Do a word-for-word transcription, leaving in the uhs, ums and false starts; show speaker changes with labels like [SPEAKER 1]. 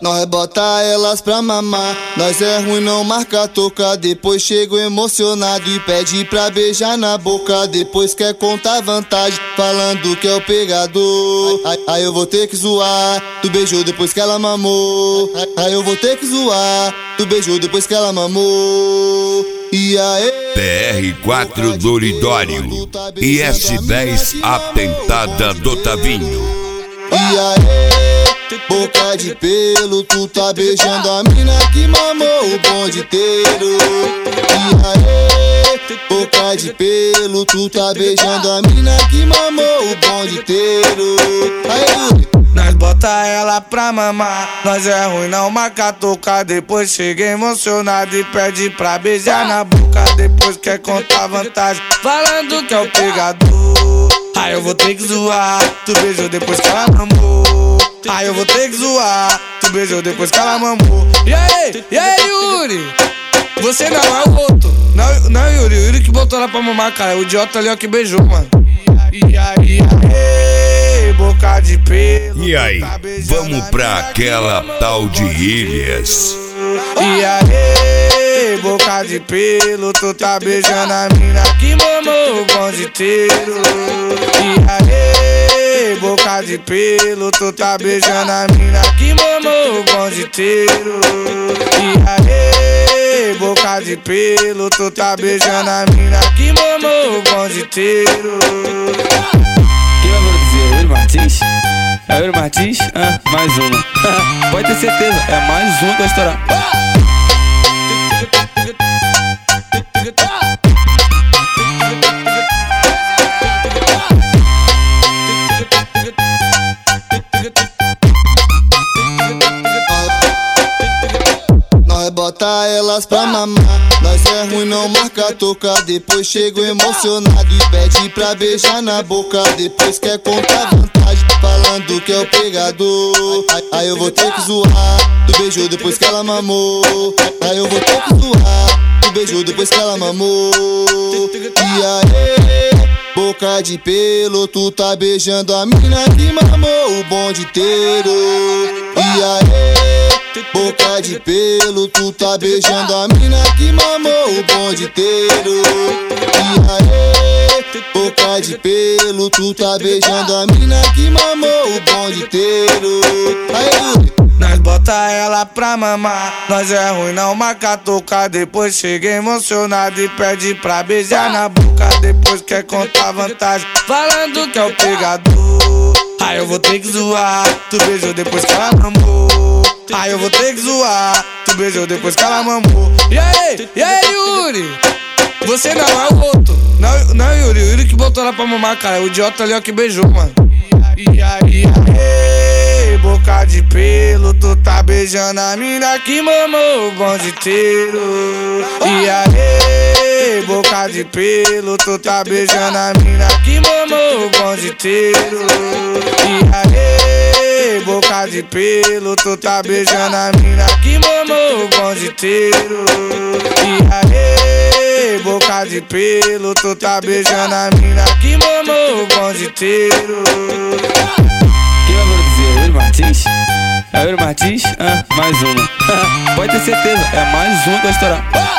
[SPEAKER 1] Nós bota elas pra mamar, nós é ruim, não marca toca. Depois chego emocionado e pede pra beijar na boca. Depois quer contar vantagem, falando que é o pegador. Aí, aí eu vou ter que zoar, tu beijou depois que ela mamou. Aí eu vou ter que zoar, tu beijou depois que ela mamou. E aí,
[SPEAKER 2] P R quatro do Lidório e S dez Atentada do Tavinho.
[SPEAKER 1] E aí, boca de pelo, tu tá beijando a mina que mamou o bonde inteiro. E aí, boca de pelo, tu tá beijando a mina que mamou o bonde inteiro. Aí,
[SPEAKER 3] nós bota ela pra mamar, nós é ruim, não marca toca. Depois chega emocionado e pede pra beijar na boca. Depois quer contar vantagem, falando que é o pegador. Aí eu vou ter que zoar, tu beijou depois que ela mamou. Aí eu vou ter que zoar, tu beijou depois que ela mamou. E aí, e aí, Yuri? Você não é o outro. Não, não, Yuri, o Yuri que botou ela pra mamar, cara. O idiota ali, ó, que beijou, mano. E aí, e aí, boca de pelo.
[SPEAKER 2] E aí, vamos pra aquela tal de Ilhas.
[SPEAKER 3] E aí, boca de pelo, tu tá beijando a mina que mamou o bonde inteiro. E aí, boca de pelo, tu tá beijando a mina que mamou o bonde inteiro. E aí, boca de pelo, tu tá beijando a mina que mamou o bonde inteiro.
[SPEAKER 4] Quem vai produzir? Yuri Martins? É Yuri Martins? Ah, mais uma. Pode ter certeza, é mais uma que vai estourar.
[SPEAKER 1] nós bota elas pra mamar, nós é ruim, não marca toca. Depois chego emocionado e pede pra beijar na boca. Depois quer contar vantagem, falando que é o pegador. Aí, aí eu vou ter que zoar, tu beijou depois que ela mamou. Aí eu vou ter que zoar, tu beijou depois que ela mamou. E aí, boca de pelo, tu tá beijando a mina que mamou o bonde inteiro. E aí, boca de pelo, tu tá beijando a mina que mamou o bonde inteiro. E aí, boca de pelo, tu tá beijando a mina que mamou o bonde inteiro. Aí,
[SPEAKER 3] nós bota ela pra mamar, nós é ruim, não marca toca. Depois chega emocionado e pede pra beijar na boca. Depois quer contar vantagem, falando que é o pegador. Aí eu vou ter que zoar, tu beijou depois que ela mamou. Aí eu vou ter que zoar, tu beijou depois que ela mamou. E aí, e aí, Yuri? Você não é o outro. Não, não, Yuri, o Yuri que botou ela pra mamar, cara. O idiota ali, ó, que beijou, mano. E aí, e aí, boca de pelo, tu tá beijando a mina que mamou o bonde inteiro. E aí, boca de pelo, tu tá beijando a mina que mamou o bonde inteiro. E aí, boca de pelo, tu tá beijando a mina que mamou o bonde inteiro. E aí, boca de pelo, tu tá beijando a mina que mamou o bonde inteiro.
[SPEAKER 4] Quem vai produzir? Yuri Martins? É Yuri Martins? Ah, mais uma. Pode ter certeza, é mais uma que vai estourar.